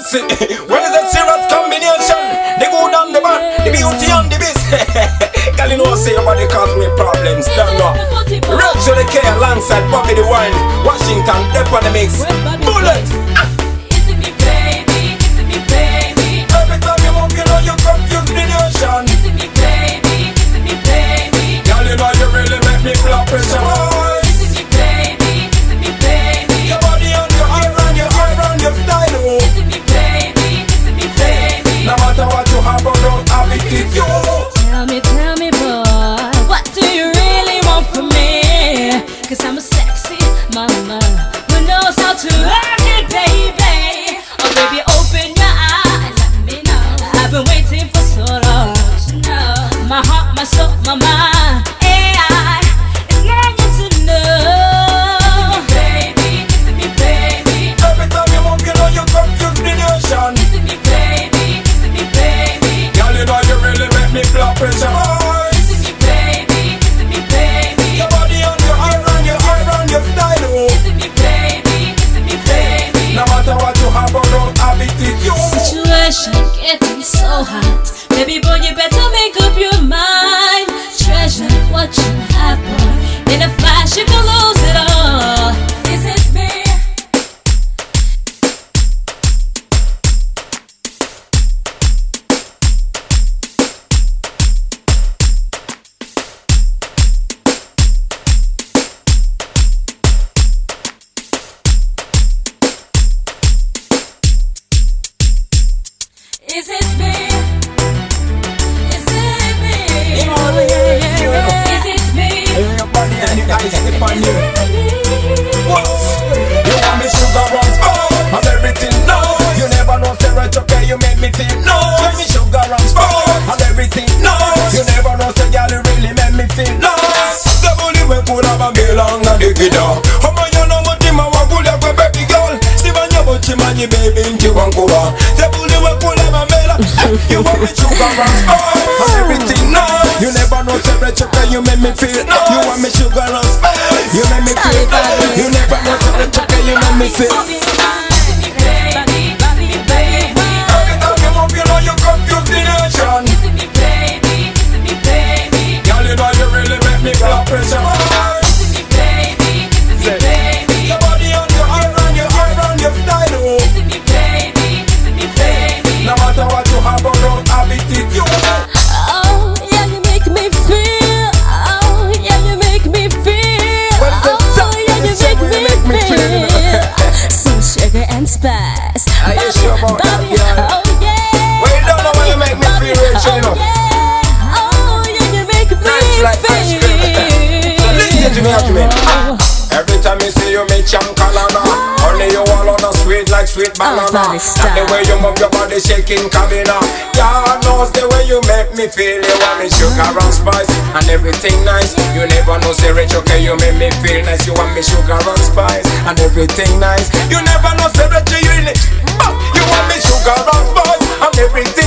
See, when is a serious combination? The good and the bad, the beauty and the beast. Girl, you know say your body cause me problems. Don't know. Rachel the K alongside Bobby the Wine. Washington, Dep on the mix. Bullet. Kissing me, baby. Kissing me, baby. Every time you move, you know you confuse the nation. Kissing me, baby. Kissing me, baby. Girl, you know you really make me blood pressure. Kissing me, baby. Kissing me, baby. Your body and your eyes and your hair and your style. Kissing me, baby. Kissing me, baby. No matter what you have or don't have, it is you. Tell me, boy, what do you really want from me? Cause I'm a sexy mama who knows how to work it, baby. Oh, baby, open your eyes, let me know. I've been waiting for so long. My heart, my soul, my mind, AI is longing to know. Kissing me, baby. Every time you move, you know you confuse the nation. Kissing me, baby. Kissing me, baby. Girl, you know you really make me blood pressure. Kissing me, baby. Kissing me, baby. Your body and your eyes and your hair and your style. Kissing me, baby. Kissing me, baby. No matter what you have or don't have, it is you. Situation getting so hot. Baby boy, you better make up your mind. Treasure what you have, boy. In a flash, you can lose it all. Is it me? Is it me? Is it me? Is it me? Your body and the eyes slip on you. What? You want me sugar and spice and everything now. You never know say right okay, you make me feel no. Give me sugar and spice and everything now. You never know say girl, you really make me feel nice. The bully we could have a belong and the kiddo. How man you know what him a walk with a baby girl. See when you put him on your baby in Vancouver. The bully we could have a melon. You want me sugar and spice and everything nice. You never know say right okay, you make me feel nice. You want me sugar and spice. You make me feel nice. You never know say right okay, you make me feel. Kissing me, baby. Kissing me, baby. Every time you move, you know you confuse the nation. Kissing me, baby. Kissing me, baby. Girl, you know you really make me blood pressure. Kissing me, baby. Kissing me, baby. Your body and your eyes and your hair and your style. Kissing me, baby. Kissing me, baby. No matter what you have or don't have, it is you. Oh, yeah, you make me feel. Oh, yeah, you make me feel. What is it? Oh, yeah, you make me feel. Some sugar and spice. Are you sure about that, Bobby, girl? oh yeah. Well, you don't know when you make me feel rich, you know. Oh yeah, you make me Nice like ice cream. feel. So listen to me, argument. Every time you see you make chunk calana. Only you all on a sweet like sweet banana. body And the way you move your body shaking cabina. God knows the way you make me feel. You want me sugar and spice and everything nice. You never know say rich okay, you make me feel nice. You want me sugar and spice and everything nice. You never know say rich you really. You want me sugar and spice and everything